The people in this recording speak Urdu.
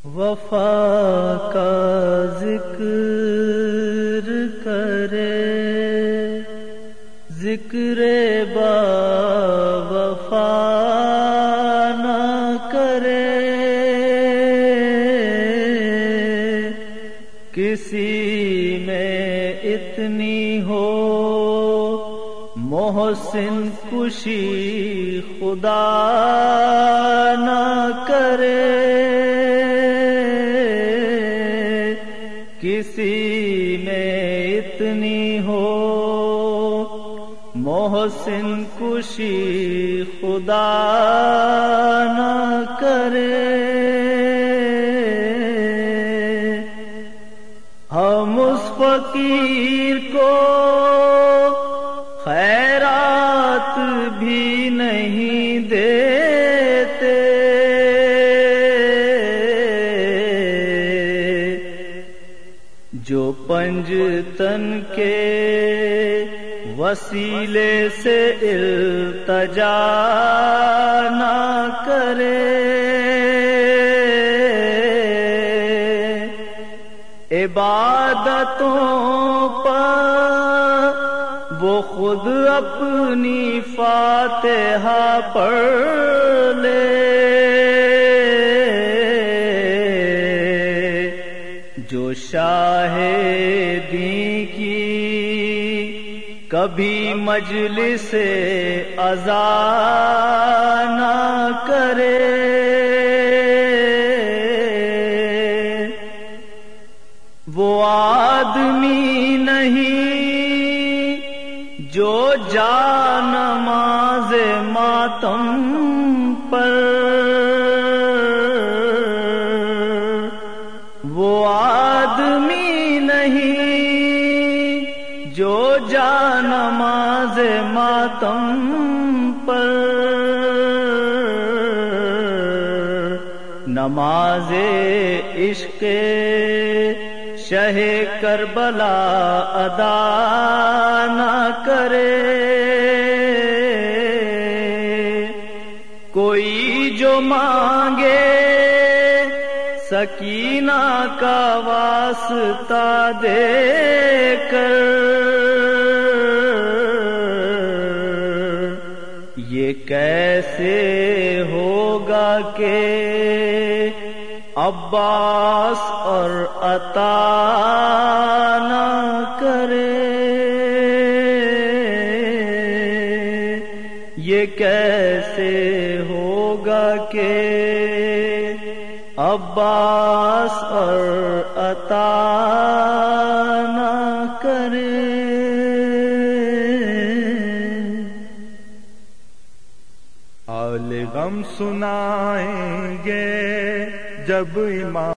وفا کا ذکر کرے، ذکر با وفا نہ کرے، کسی میں اتنی ہو محسن کشی خدا نہ کرے، کسی میں اتنی ہو محسن کشی خدا نہ کرے۔ ہم اس فقیر کو خیرات بھی نہیں دیتے، جو پنجتن کے وسیلے سے التجا نہ کرے، عبادتوں پر وہ خود اپنی فاتحہ پڑھ لے، جو شاہدی کی کبھی مجلس عزا نہ کرے، وہ آدمی نہیں جو جا نماز ماتم پر، وہ آدمی نہیں جو جا نماز ماتم پر، نماز عشق شہ کربلا ادا نہ کرے، کوئی جو مانگے سکینہ کا واسطہ دے کر، یہ کیسے ہوگا کہ عباس اور عطا نہ کرے، یہ کیسے ہوگا کہ عباس اور عطا نہ کرے۔ حال غم سنائیں گے جب امام